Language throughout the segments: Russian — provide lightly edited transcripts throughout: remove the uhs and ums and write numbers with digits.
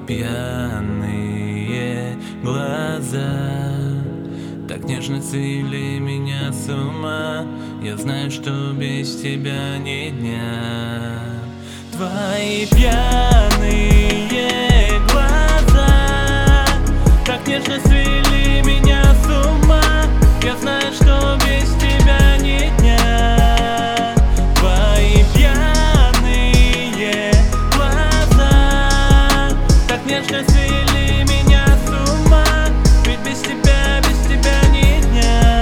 пьяные глаза так нежно свели меня с ума. Я знаю, что без тебя ни дня. Твои пьяные глаза так нежно свели меня с ума. Я знаю, что без тебя ни дня. Твои пьяные глаза так нежно свели меня с ума. Ведь без тебя ни дня.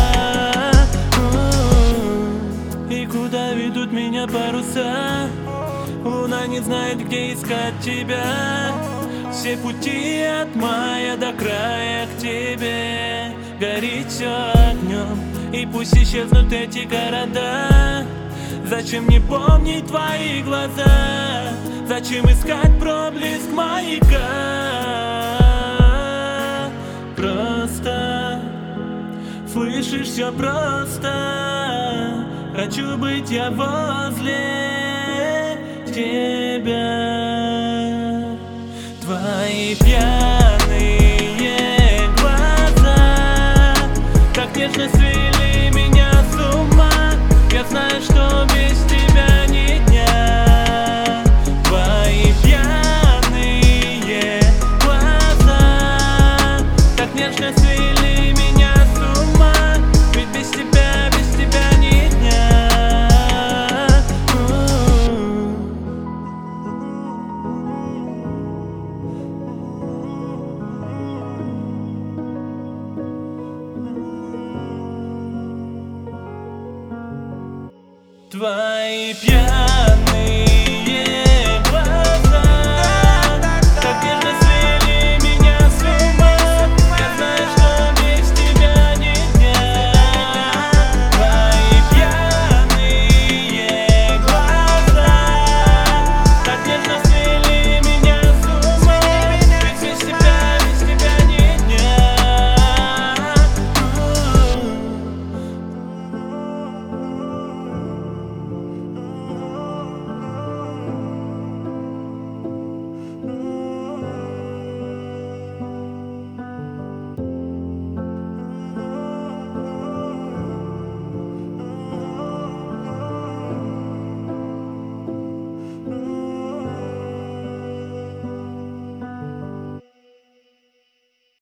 И куда ведут меня паруса? Луна не знает, где искать тебя. Все пути от мая до края к тебе. Горит все огнем, и пусть исчезнут эти города. Зачем мне помнить твои глаза? Зачем искать проблеск маяка? Просто, слышишь, все просто. Хочу быть я возле тебя. Твои пьяные глаза так нежно свели меня с ума. Я знаю, что без тебя ни дня. Твои пьяные глаза так нежно свели меня с ума. Ведь без тебя ни дня. Твои пьяные